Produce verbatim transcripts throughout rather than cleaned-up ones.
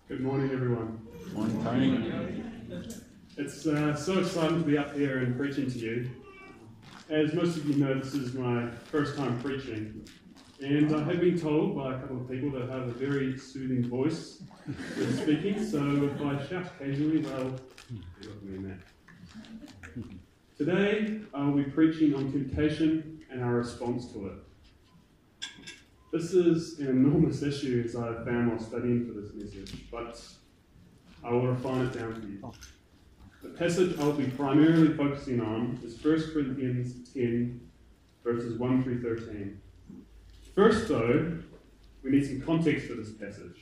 Good morning, everyone. Morning, Tony. It's uh, so exciting to be up here and preaching to you. As most of you know, this is my first time preaching, and I have been told by a couple of people that I have a very soothing voice when speaking, so if I shout occasionally, they'll be with me in that. Today, I will be preaching on temptation and our response to it. This is an enormous issue, as I have found while studying for this message, but I will refine it down for you. The passage I'll be primarily focusing on is First Corinthians ten, verses one through thirteen. First, though, we need some context for this passage.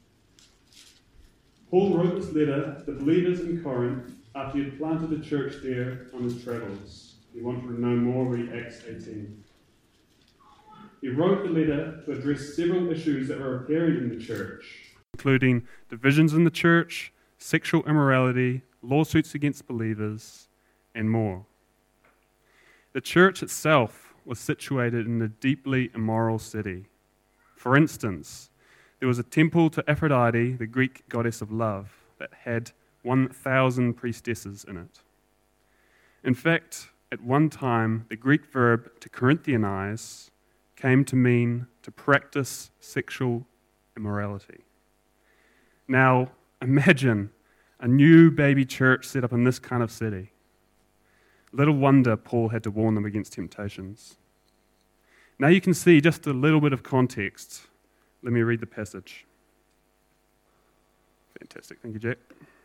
Paul wrote this letter to the believers in Corinth after he had planted a church there on his travels. If you want to know more, read Acts eighteen. He wrote the letter to address several issues that were appearing in the church, including divisions in the church, sexual immorality, lawsuits against believers, and more. The church itself was situated in a deeply immoral city. For instance, there was a temple to Aphrodite, the Greek goddess of love, that had one thousand priestesses in it. In fact, at one time, the Greek verb to Corinthianize came to mean to practice sexual immorality. Now, imagine a new baby church set up in this kind of city. Little wonder Paul had to warn them against temptations. Now you can see just a little bit of context. Let me read the passage. Fantastic. Thank you, Jack.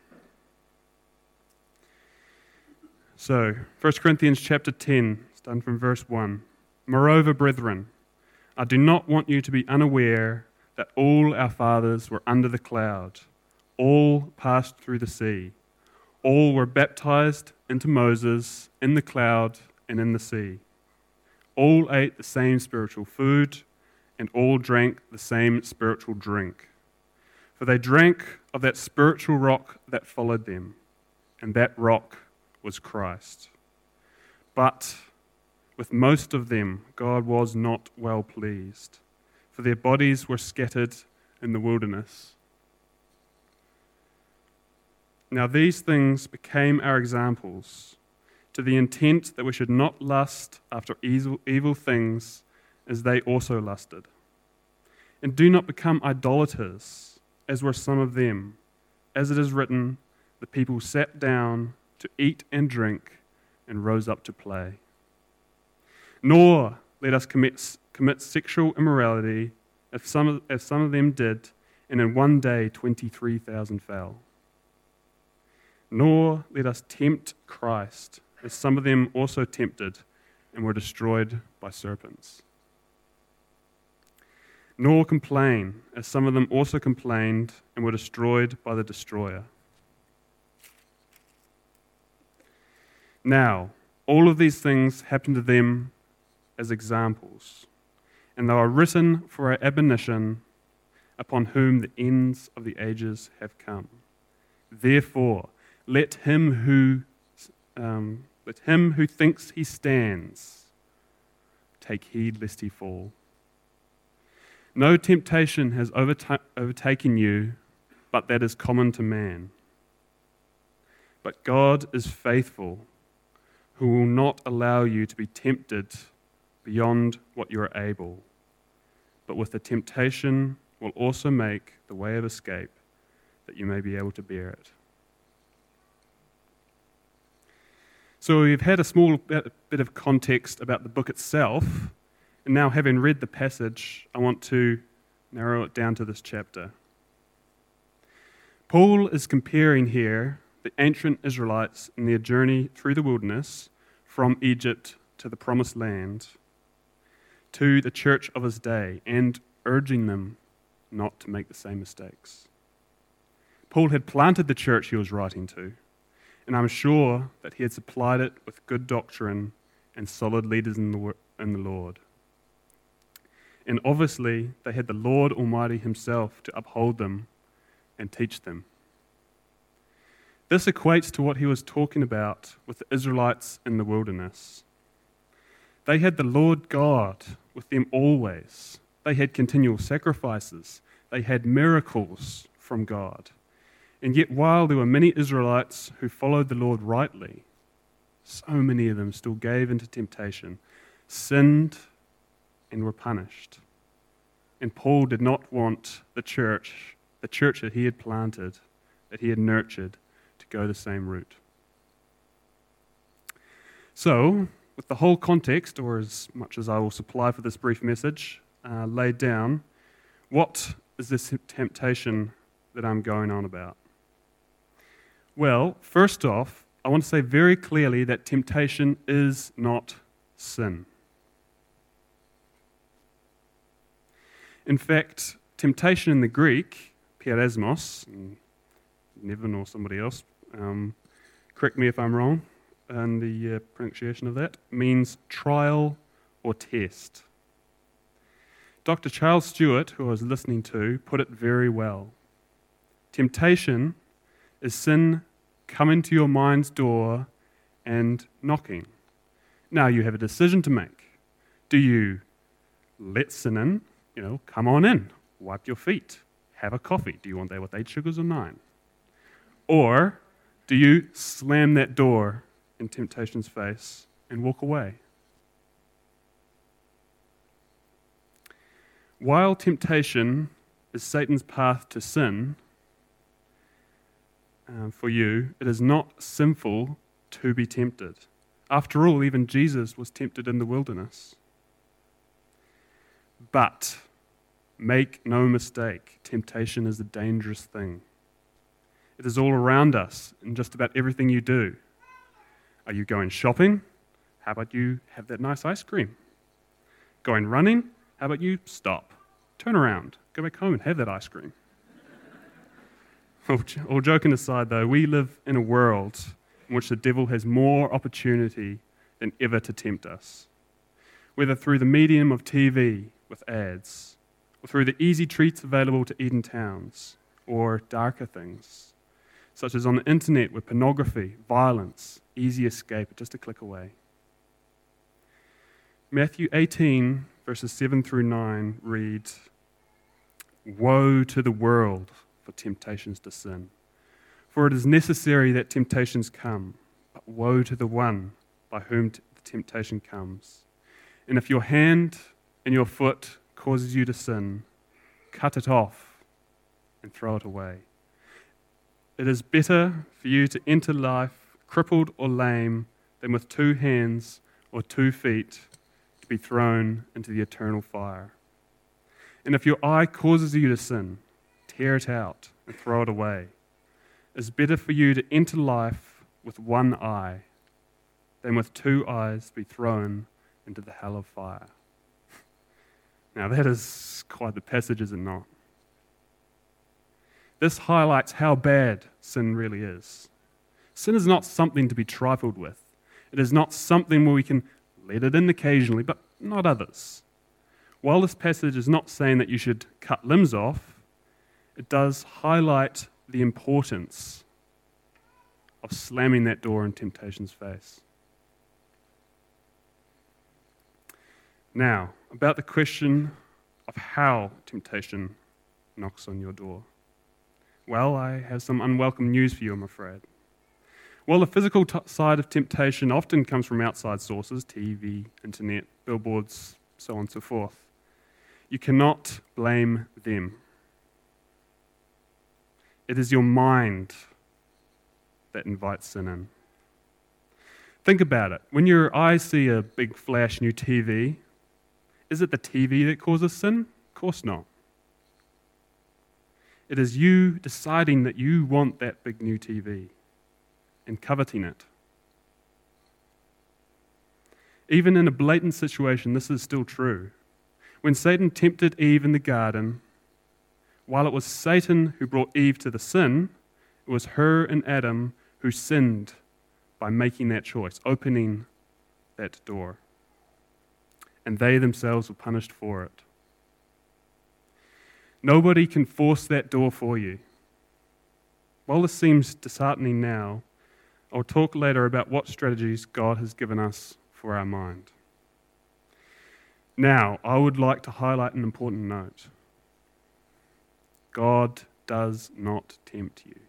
So, First Corinthians chapter ten, starting from verse one. Moreover, brethren, I do not want you to be unaware that all our fathers were under the cloud, all passed through the sea, all were baptized into Moses in the cloud and in the sea. All ate the same spiritual food, and all drank the same spiritual drink. For they drank of that spiritual rock that followed them, and that rock was Christ. But with most of them, God was not well pleased, for their bodies were scattered in the wilderness. Now these things became our examples, to the intent that we should not lust after evil, evil things as they also lusted. And do not become idolaters, as were some of them. As it is written, the people sat down to eat and drink and rose up to play. Nor let us commit, commit sexual immorality, as some, of, as some of them did, and in one day twenty-three thousand fell. Nor let us tempt Christ, as some of them also tempted and were destroyed by serpents. Nor complain, as some of them also complained and were destroyed by the destroyer. Now, all of these things happened to them as examples, and they are written for our admonition, upon whom the ends of the ages have come. Therefore, let him who um, let him who thinks he stands take heed lest he fall. No temptation has overta- overtaken you, but that is common to man. But God is faithful, who will not allow you to be tempted beyond what you are able, but with the temptation will also make the way of escape, that you may be able to bear it. So we've had a small bit of context about the book itself, and now having read the passage, I want to narrow it down to this chapter. Paul is comparing here the ancient Israelites in their journey through the wilderness from Egypt to the promised land to the church of his day and urging them not to make the same mistakes. Paul had planted the church he was writing to, and I'm sure that he had supplied it with good doctrine and solid leaders in the, in the Lord. And obviously, they had the Lord Almighty himself to uphold them and teach them. This equates to what he was talking about with the Israelites in the wilderness. They had the Lord God with them always. They had continual sacrifices. They had miracles from God. And yet while there were many Israelites who followed the Lord rightly, so many of them still gave into temptation, sinned, and were punished. And Paul did not want the church, the church that he had planted, that he had nurtured, to go the same route. So, with the whole context, or as much as I will supply for this brief message, uh, laid down, what is this temptation that I'm going on about? Well, first off, I want to say very clearly that temptation is not sin. In fact, temptation in the Greek, peirasmos, and Nevin or somebody else, um, correct me if I'm wrong in the uh, pronunciation of that, means trial or test. Doctor Charles Stewart, who I was listening to, put it very well. Temptation is sin coming to your mind's door and knocking. Now you have a decision to make. Do you let sin in? You know, come on in, wipe your feet, have a coffee. Do you want that with eight sugars or nine? Or do you slam that door in temptation's face and walk away? While temptation is Satan's path to sin, uh, for you, it is not sinful to be tempted. After all, even Jesus was tempted in the wilderness. But make no mistake, temptation is a dangerous thing. It is all around us in just about everything you do. Are you going shopping? How about you have that nice ice cream? Going running? How about you stop, turn around, go back home and have that ice cream? all, all joking aside though, we live in a world in which the devil has more opportunity than ever to tempt us. Whether through the medium of T V with ads, or through the easy treats available to eat in towns, or darker things, such as on the internet with pornography, violence, easy escape, just a click away. Matthew eighteen, verses seven through nine read, "Woe to the world for temptations to sin. For it is necessary that temptations come, but woe to the one by whom t- the temptation comes. And if your hand and your foot causes you to sin, cut it off and throw it away. It is better for you to enter life crippled or lame than with two hands or two feet to be thrown into the eternal fire. And if your eye causes you to sin, tear it out and throw it away. It is better for you to enter life with one eye than with two eyes to be thrown into the hell of fire." Now that is quite the passage, is it not? This highlights how bad sin really is. Sin is not something to be trifled with. It is not something where we can let it in occasionally, but not others. While this passage is not saying that you should cut limbs off, it does highlight the importance of slamming that door in temptation's face. Now, about the question of how temptation knocks on your door. Well, I have some unwelcome news for you, I'm afraid. While the physical t- side of temptation often comes from outside sources, T V, internet, billboards, so on and so forth, you cannot blame them. It is your mind that invites sin in. Think about it. When your eyes see a big flash new T V, is it the T V that causes sin? Of course not. It is you deciding that you want that big new T V and coveting it. Even in a blatant situation, this is still true. When Satan tempted Eve in the garden, while it was Satan who brought Eve to the sin, it was her and Adam who sinned by making that choice, opening that door. And they themselves were punished for it. Nobody can force that door for you. While this seems disheartening now, I'll talk later about what strategies God has given us for our mind. Now, I would like to highlight an important note. God does not tempt you.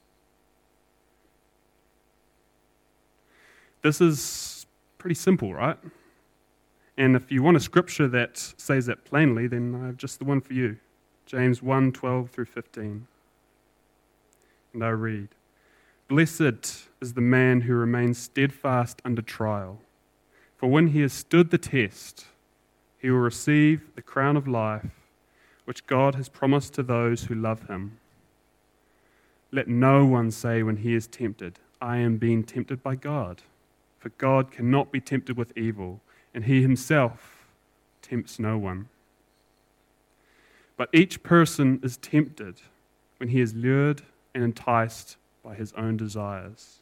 This is pretty simple, right? And if you want a scripture that says that plainly, then I have just the one for you. James one, twelve through fifteen. And I read, "Blessed is the man who remains steadfast under trial, for when he has stood the test, he will receive the crown of life, which God has promised to those who love him. Let no one say when he is tempted, 'I am being tempted by God,' for God cannot be tempted with evil, and he himself tempts no one. But each person is tempted when he is lured and enticed by his own desires.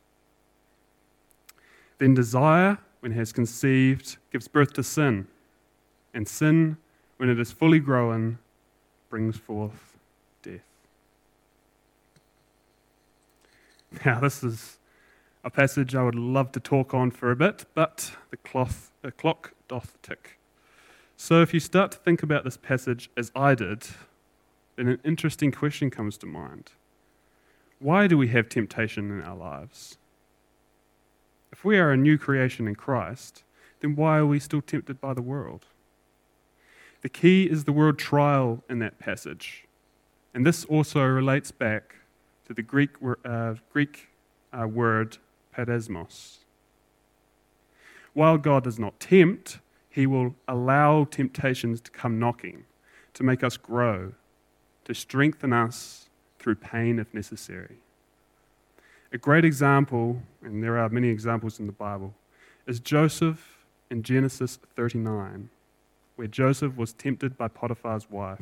Then desire, when it has conceived, gives birth to sin, and sin, when it is fully grown, brings forth death." Now, this is a passage I would love to talk on for a bit, but the, cloth, the clock doth tick. So if you start to think about this passage as I did, then an interesting question comes to mind. Why do we have temptation in our lives? If we are a new creation in Christ, then why are we still tempted by the world? The key is the word trial in that passage. And this also relates back to the Greek, uh, Greek uh, word peirasmos. While God does not tempt, he will allow temptations to come knocking, to make us grow, to strengthen us through pain if necessary. A great example, and there are many examples in the Bible, is Joseph in Genesis thirty-nine, where Joseph was tempted by Potiphar's wife.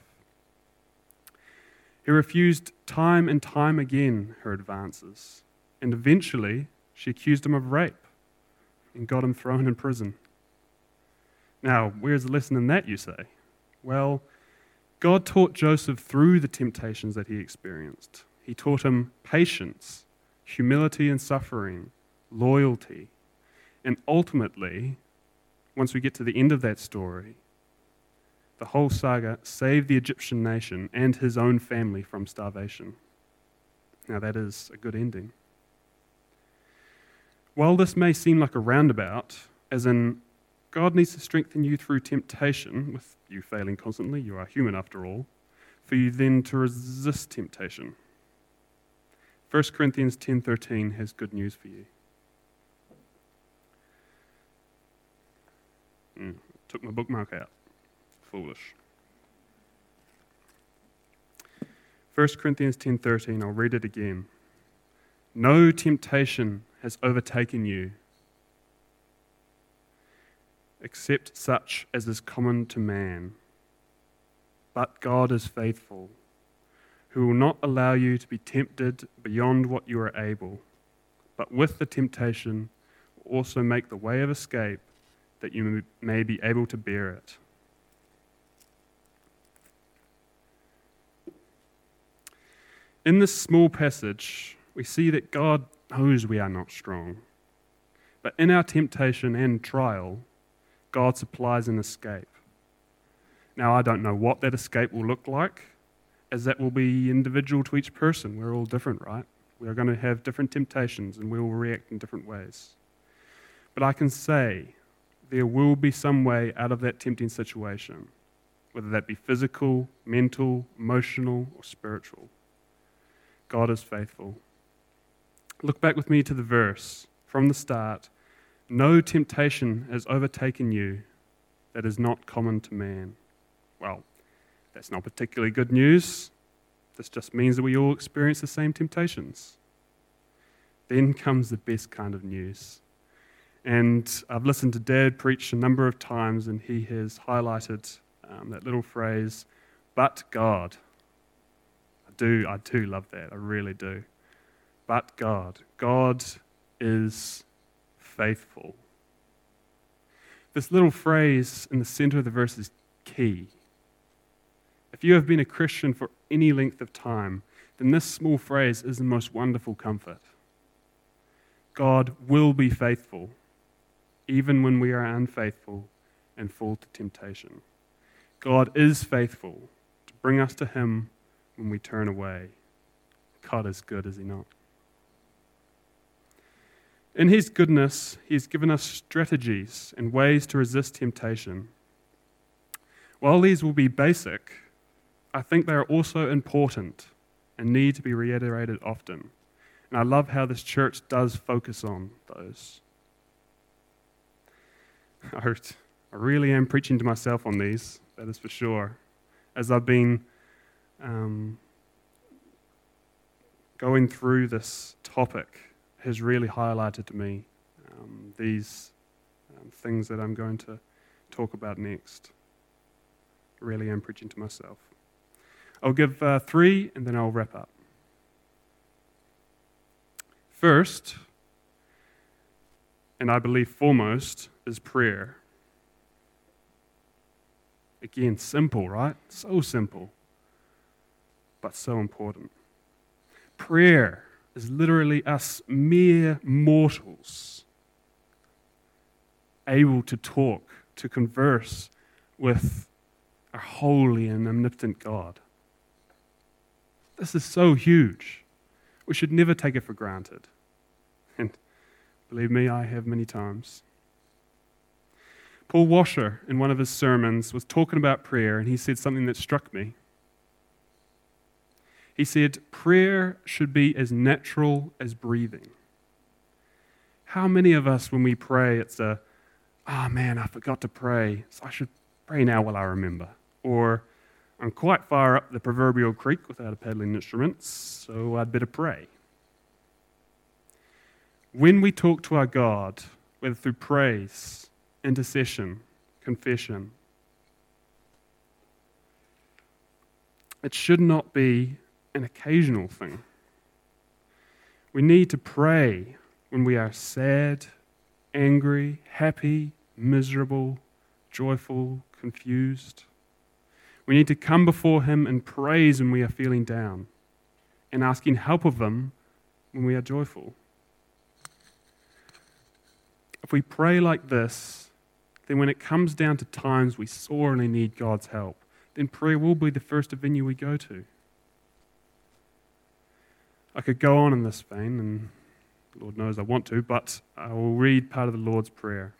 He refused time and time again her advances, and eventually she accused him of rape and got him thrown in prison. Now, where's the lesson in that, you say? Well, God taught Joseph through the temptations that he experienced. He taught him patience, humility and suffering, loyalty, and ultimately, once we get to the end of that story, the whole saga saved the Egyptian nation and his own family from starvation. Now, that is a good ending. While this may seem like a roundabout, as in God needs to strengthen you through temptation, with you failing constantly, you are human after all, for you then to resist temptation. First Corinthians ten thirteen has good news for you. Mm, took my bookmark out. Foolish. First Corinthians ten thirteen, I'll read it again. "No temptation has overtaken you, except such as is common to man. But God is faithful, who will not allow you to be tempted beyond what you are able, but with the temptation will also make the way of escape that you may be able to bear it." In this small passage, we see that God knows we are not strong. But in our temptation and trial, God supplies an escape. Now, I don't know what that escape will look like, as that will be individual to each person. We're all different, right? We are going to have different temptations and we will react in different ways. But I can say there will be some way out of that tempting situation, whether that be physical, mental, emotional, or spiritual. God is faithful. Look back with me to the verse from the start. "No temptation has overtaken you that is not common to man." Well, that's not particularly good news. This just means that we all experience the same temptations. Then comes the best kind of news. And I've listened to Dad preach a number of times, and he has highlighted um, that little phrase, "but God." I do, I do love that. I really do. But God. God is faithful. This little phrase in the center of the verse is key. If you have been a Christian for any length of time, then this small phrase is the most wonderful comfort. God will be faithful, even when we are unfaithful and fall to temptation. God is faithful to bring us to Him when we turn away. God is good, is he not? In his goodness, he has given us strategies and ways to resist temptation. While these will be basic, I think they are also important and need to be reiterated often. And I love how this church does focus on those. I really am preaching to myself on these, that is for sure. As I've been um, going through this topic, has really highlighted to me um, these um, things that I'm going to talk about next. I really am preaching to myself. I'll give uh, three and then I'll wrap up. First, and I believe foremost, is prayer. Again, simple, right? So simple, but so important. Prayer is literally us mere mortals able to talk, to converse with our holy and omnipotent God. This is so huge. We should never take it for granted. And believe me, I have many times. Paul Washer, in one of his sermons, was talking about prayer, and he said something that struck me. He said, prayer should be as natural as breathing. How many of us, when we pray, it's a, oh man, I forgot to pray, so I should pray now while I remember. Or, I'm quite far up the proverbial creek without a paddling instrument, so I'd better pray. When we talk to our God, whether through praise, intercession, confession, it should not be an occasional thing. We need to pray when we are sad, angry, happy, miserable, joyful, confused. We need to come before Him and praise when we are feeling down and asking help of Him when we are joyful. If we pray like this, then when it comes down to times we sorely need God's help, then prayer will be the first venue we go to. I could go on in this vein, and Lord knows I want to, but I will read part of the Lord's Prayer.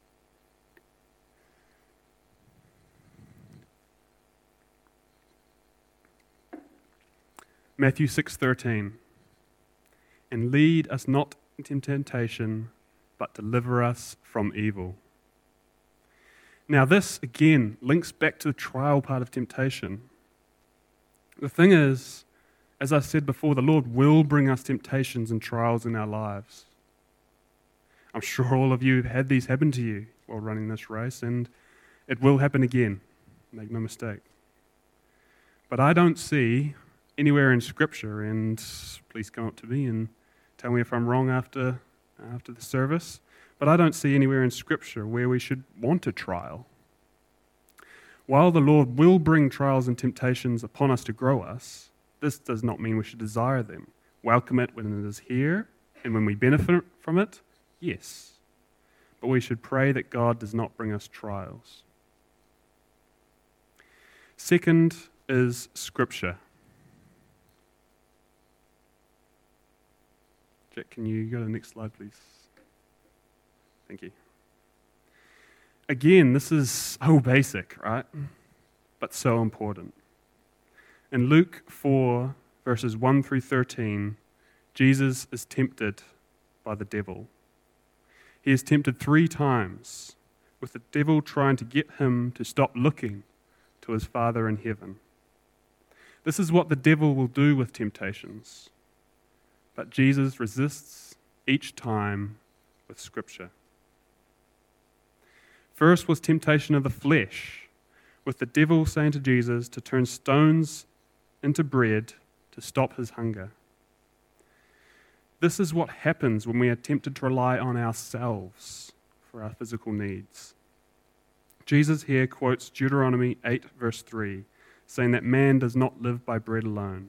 Matthew six thirteen. And lead us not into temptation, but deliver us from evil. Now this, again, links back to the trial part of temptation. The thing is, as I said before, the Lord will bring us temptations and trials in our lives. I'm sure all of you have had these happen to you while running this race, and it will happen again. Make no mistake. But I don't see anywhere in Scripture, and please come up to me and tell me if I'm wrong after, after the service, but I don't see anywhere in Scripture where we should want a trial. While the Lord will bring trials and temptations upon us to grow us, this does not mean we should desire them. Welcome it when it is here, and when we benefit from it, yes. But we should pray that God does not bring us trials. Second is Scripture. Jack, can you go to the next slide, please? Thank you. Again, this is so basic, right? But so important. In Luke four, verses one through thirteen, Jesus is tempted by the devil. He is tempted three times, with the devil trying to get him to stop looking to his Father in heaven. This is what the devil will do with temptations. But Jesus resists each time with Scripture. First was temptation of the flesh, with the devil saying to Jesus to turn stones into bread to stop his hunger. This is what happens when we are tempted to rely on ourselves for our physical needs. Jesus here quotes Deuteronomy eight, verse three, saying that man does not live by bread alone.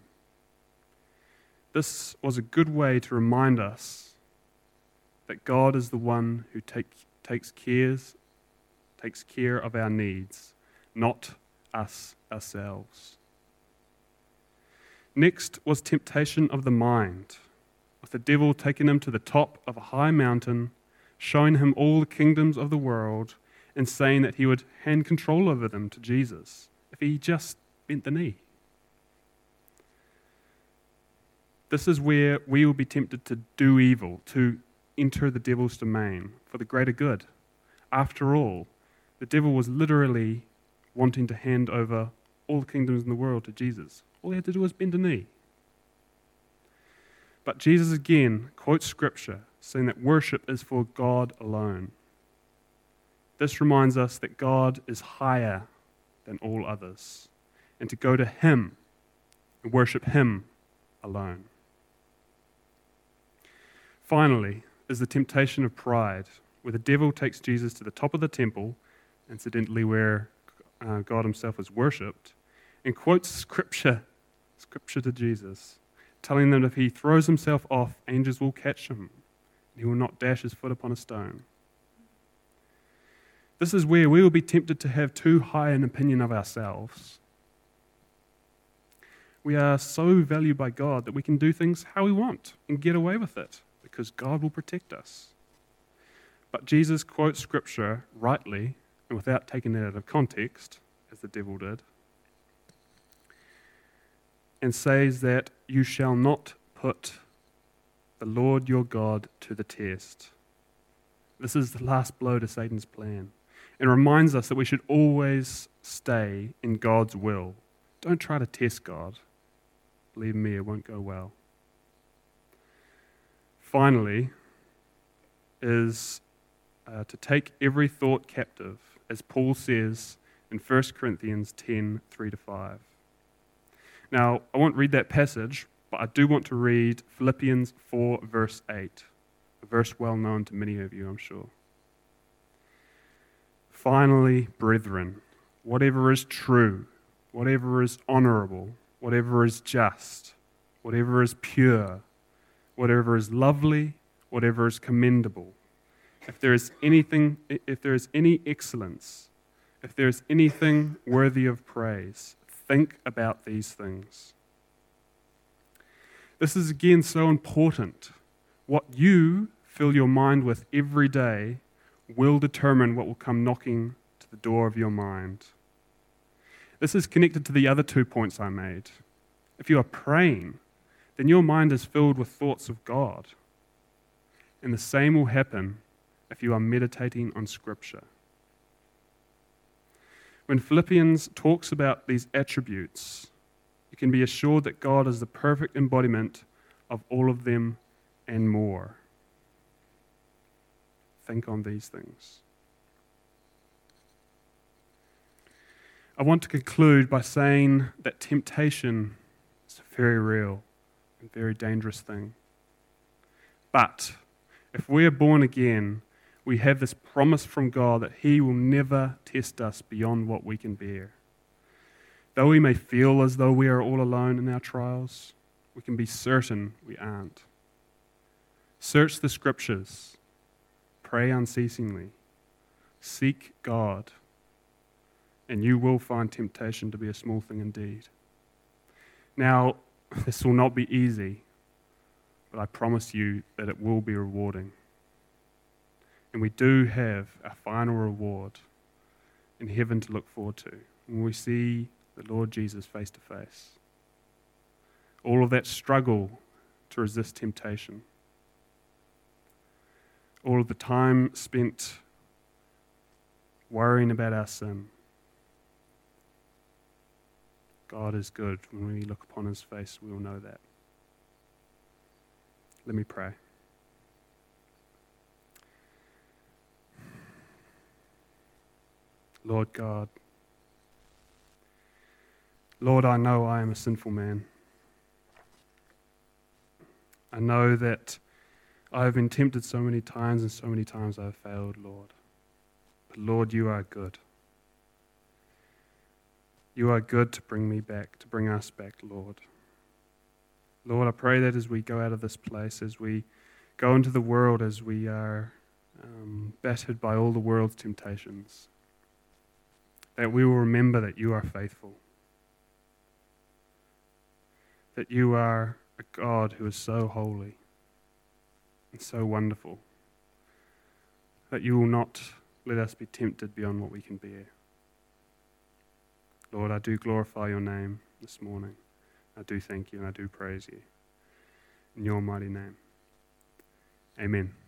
This was a good way to remind us that God is the one who take, takes, cares, takes care of our needs, not us ourselves. Next was temptation of the mind, with the devil taking him to the top of a high mountain, showing him all the kingdoms of the world, and saying that he would hand control over them to Jesus if he just bent the knee. This is where we will be tempted to do evil, to enter the devil's domain for the greater good. After all, the devil was literally wanting to hand over all the kingdoms in the world to Jesus. All he had to do was bend a knee. But Jesus again quotes Scripture, saying that worship is for God alone. This reminds us that God is higher than all others, and to go to Him and worship Him alone. Finally is the temptation of pride, where the devil takes Jesus to the top of the temple, incidentally where uh, God Himself is worshipped, and quotes Scripture, Scripture to Jesus, telling them that if he throws himself off, angels will catch him, and he will not dash his foot upon a stone. This is where we will be tempted to have too high an opinion of ourselves. We are so valued by God that we can do things how we want and get away with it, because God will protect us. But Jesus quotes Scripture rightly and without taking it out of context, as the devil did, and says that you shall not put the Lord your God to the test. This is the last blow to Satan's plan, and reminds us that we should always stay in God's will. Don't try to test God. Believe me, it won't go well. Finally, is uh, to take every thought captive, as Paul says in First Corinthians ten, three to five. Now, I won't read that passage, but I do want to read Philippians four, verse eight, a verse well known to many of you, I'm sure. Finally, brethren, whatever is true, whatever is honorable, whatever is just, whatever is pure, whatever is lovely, whatever is commendable, if there is anything, if there is any excellence, if there is anything worthy of praise, think about these things. This is again so important. What you fill your mind with every day will determine what will come knocking to the door of your mind. This is connected to the other two points I made. If you are praying, then your mind is filled with thoughts of God. And the same will happen if you are meditating on Scripture. When Philippians talks about these attributes, you can be assured that God is the perfect embodiment of all of them and more. Think on these things. I want to conclude by saying that temptation is a very real and very dangerous thing. But if we are born again, we have this promise from God that He will never test us beyond what we can bear. Though we may feel as though we are all alone in our trials, we can be certain we aren't. Search the Scriptures. Pray unceasingly. Seek God. And you will find temptation to be a small thing indeed. Now, this will not be easy, but I promise you that it will be rewarding. And we do have a final reward in heaven to look forward to when we see the Lord Jesus face to face. All of that struggle to resist temptation. All of the time spent worrying about our sin. God is good. When we look upon His face, we will know that. Let me pray. Lord God, Lord, I know I am a sinful man. I know that I have been tempted so many times, and so many times I have failed, Lord. But Lord, you are good. You are good to bring me back, to bring us back, Lord. Lord, I pray that as we go out of this place, as we go into the world, as we are um, battered by all the world's temptations, that we will remember that you are faithful. that you are a God who is so holy and so wonderful, that you will not let us be tempted beyond what we can bear. Lord, I do glorify your name this morning. I do thank you and I do praise you. In your mighty name. Amen.